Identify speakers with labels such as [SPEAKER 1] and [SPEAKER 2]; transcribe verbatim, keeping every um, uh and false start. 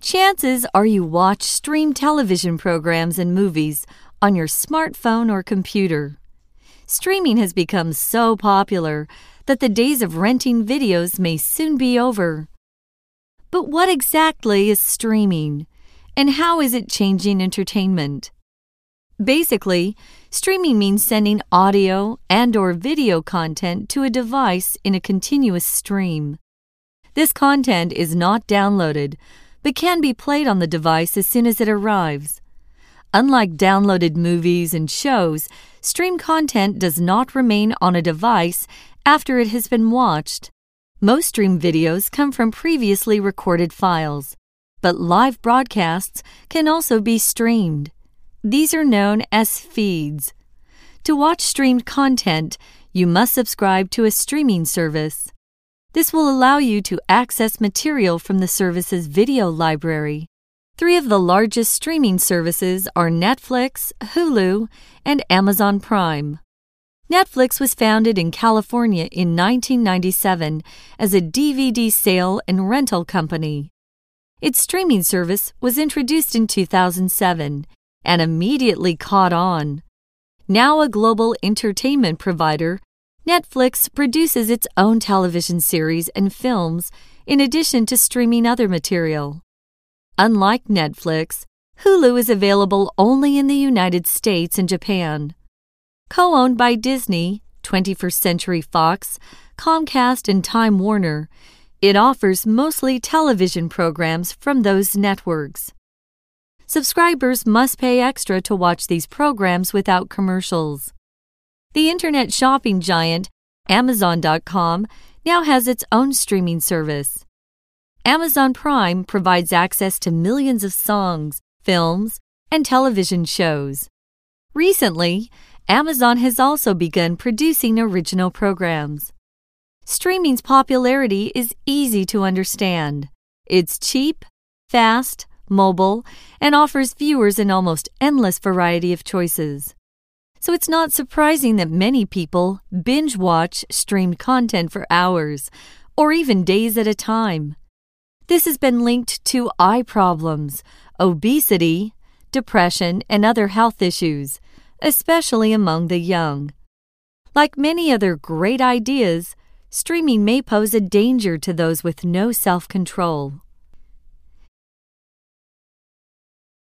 [SPEAKER 1] Chances are you watch streamed television programs and movies on your smartphone or computer. Streaming has become so popular that the days of renting videos may soon be over. But what exactly is streaming, and how is it changing entertainment? Basically, streaming means sending audio and/or video content to a device in a continuous stream. This content is not downloaded, but can be played on the device as soon as it arrives. Unlike downloaded movies and shows, streamed content does not remain on a device after it has been watched. Most streamed videos come from previously recorded files, but live broadcasts can also be streamed. These are known as feeds. To watch streamed content, you must subscribe to a streaming service. This will allow you to access material from the service's video library. Three of the largest streaming services are Netflix, Hulu, and Amazon Prime. Netflix was founded in California in nineteen ninety-seven as a D V D sale and rental company. Its streaming service was introduced in two thousand seven and immediately caught on. Now a global entertainment provider, Netflix produces its own television series and films in addition to streaming other material. Unlike Netflix, Hulu is available only in the United States and Japan. Co-owned by Disney, twenty-first Century Fox, Comcast, and Time Warner, it offers mostly television programs from those networks. Subscribers must pay extra to watch these programs without commercials. The internet shopping giant Amazon dot com now has its own streaming service. Amazon Prime provides access to millions of songs, films, and television shows. Recently, Amazon has also begun producing original programs. Streaming's popularity is easy to understand. It's cheap, fast, mobile, and offers viewers an almost endless variety of choices. So it's not surprising that many people binge watch streamed content for hours, or even days at a time. This has been linked to eye problems, obesity, depression, and other health issues, especially among the young. Like many other great ideas, streaming may pose a danger to those with no self-control.